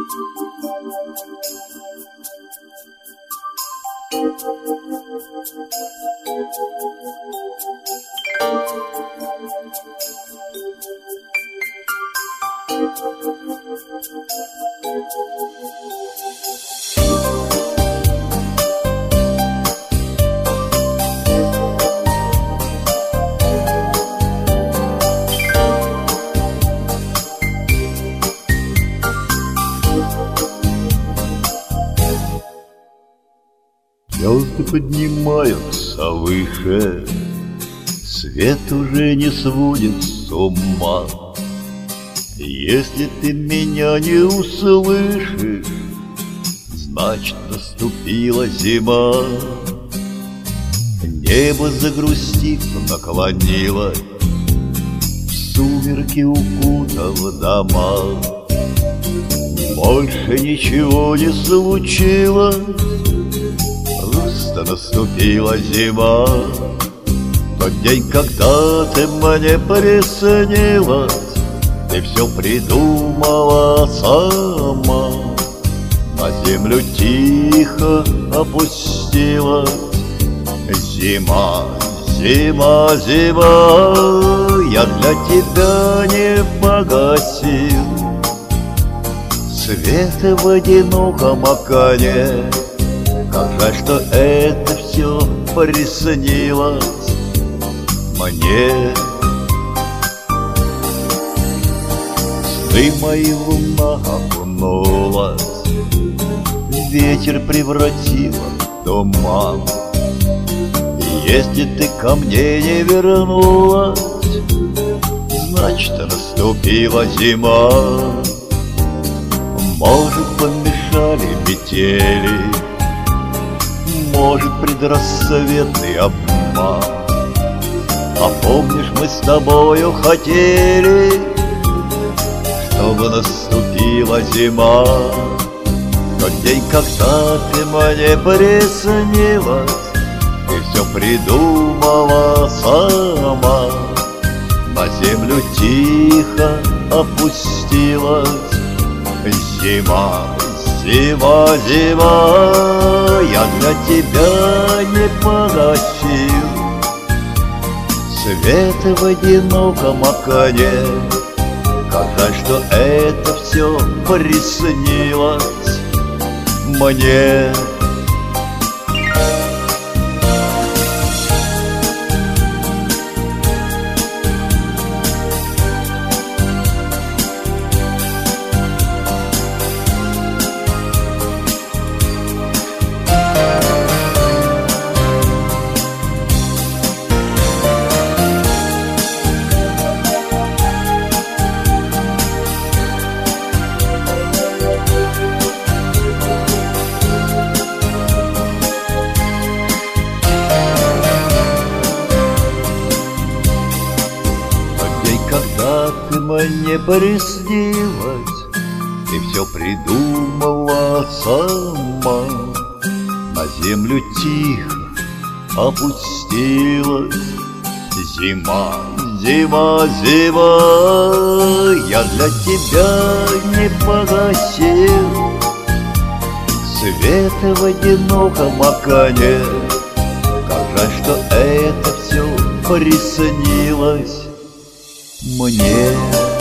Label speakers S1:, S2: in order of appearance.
S1: Звезды поднимаются выше, свет уже не сводит с ума. Если ты меня не услышишь, значит, наступила зима. Небо, загрустив, наклонилось, в сумерки укутав дома. Больше ничего не случилось, просто наступила зима. Тот день, когда ты мне приснилась, ты все придумала сама. На землю тихо опустилась зима, зима, зима. Я для тебя не погасил свет в одиноком окне. Как жаль, что это все приснилось мне. Сны мои луна окунулась, ветер превратила в туман. Если ты ко мне не вернулась, значит, наступила зима. Может, помешали метели, может, предрассветный обман. А помнишь, мы с тобою хотели, чтобы наступила зима. Тот день, когда ты мне приснилась, ты все придумала сама. На землю тихо опустилась зима, зима, зима. Я для тебя не погасил свет в одиноком окне. Как жаль, что это все приснилось мне. Когда ты мне приснилась, ты все придумала сама. На землю тихо опустилась зима, зима, зима. Я для тебя не погасил свет в одиноком окне. Как жаль, что это все приснилось мне.